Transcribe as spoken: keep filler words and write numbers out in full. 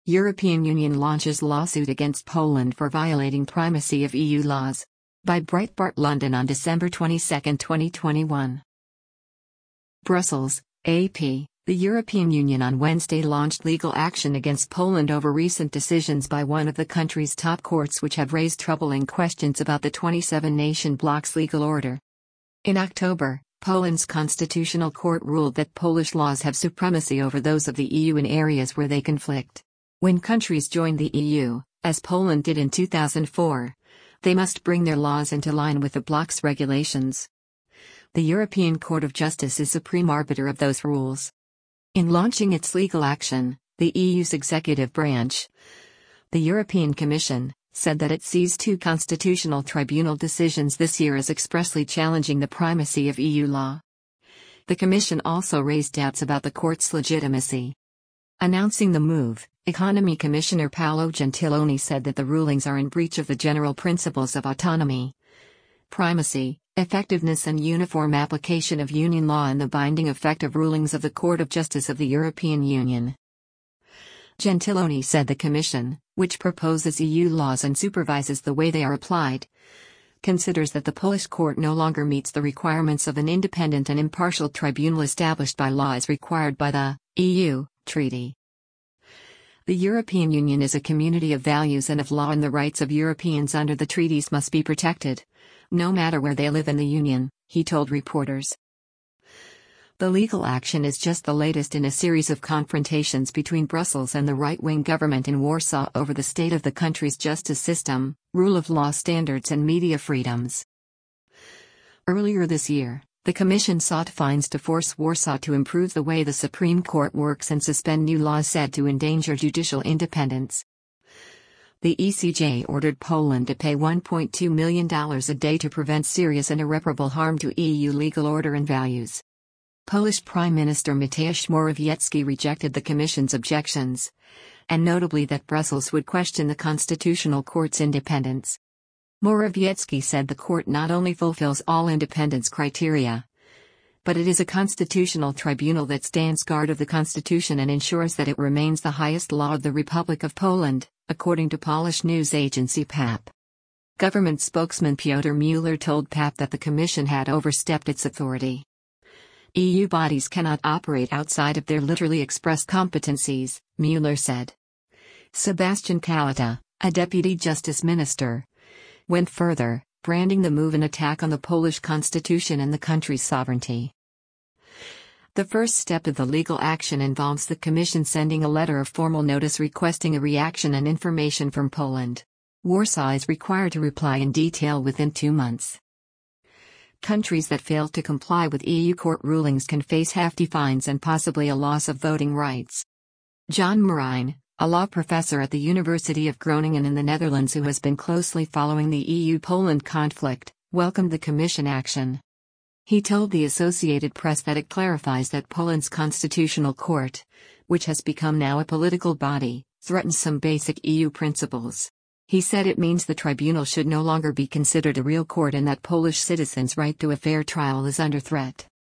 European Union launches lawsuit against Poland for violating primacy of E U laws. By Breitbart London on December twenty-second, twenty twenty-one. Brussels, A P. The European Union on Wednesday launched legal action against Poland over recent decisions by one of the country's top courts which have raised troubling questions about the twenty-seven nation bloc's legal order. In October, Poland's constitutional court ruled that Polish laws have supremacy over those of the E U in areas where they conflict. When countries join the E U, as Poland did in two thousand four, they must bring their laws into line with the bloc's regulations. The European Court of Justice is supreme arbiter of those rules. In launching its legal action, the E U's executive branch, the European Commission, said that it sees two constitutional tribunal decisions this year as expressly challenging the primacy of E U law. The Commission also raised doubts about the court's legitimacy. Announcing the move, Economy Commissioner Paolo Gentiloni said that the rulings are in breach of the general principles of autonomy, primacy, effectiveness and uniform application of Union law and the binding effect of rulings of the Court of Justice of the European Union. Gentiloni said the Commission, which proposes E U laws and supervises the way they are applied, considers that the Polish court no longer meets the requirements of an independent and impartial tribunal established by law as required by the E U Treaty. The European Union is a community of values and of law, and the rights of Europeans under the treaties must be protected, no matter where they live in the Union, he told reporters. The legal action is just the latest in a series of confrontations between Brussels and the right-wing government in Warsaw over the state of the country's justice system, rule of law standards and media freedoms. Earlier this year, the Commission sought fines to force Warsaw to improve the way the Supreme Court works and suspend new laws said to endanger judicial independence. The E C J ordered Poland to pay one point two million dollars a day to prevent serious and irreparable harm to E U legal order and values. Polish Prime Minister Mateusz Morawiecki rejected the Commission's objections, and notably that Brussels would question the Constitutional Court's independence. Morawiecki said the court not only fulfills all independence criteria, but it is a constitutional tribunal that stands guard of the Constitution and ensures that it remains the highest law of the Republic of Poland, according to Polish news agency P A P. Government spokesman Piotr Mueller told P A P that the Commission had overstepped its authority. E U bodies cannot operate outside of their literally expressed competencies, Mueller said. Sebastian Kaleta, a deputy justice minister, went further, branding the move an attack on the Polish constitution and the country's sovereignty. The first step of the legal action involves the Commission sending a letter of formal notice requesting a reaction and information from Poland. Warsaw is required to reply in detail within two months. Countries that fail to comply with E U court rulings can face hefty fines and possibly a loss of voting rights. John Marijn, a law professor at the University of Groningen in the Netherlands who has been closely following the E U-Poland conflict, welcomed the Commission action. He told the Associated Press that it clarifies that Poland's constitutional court, which has become now a political body, threatens some basic E U principles. He said it means the tribunal should no longer be considered a real court and that Polish citizens' right to a fair trial is under threat.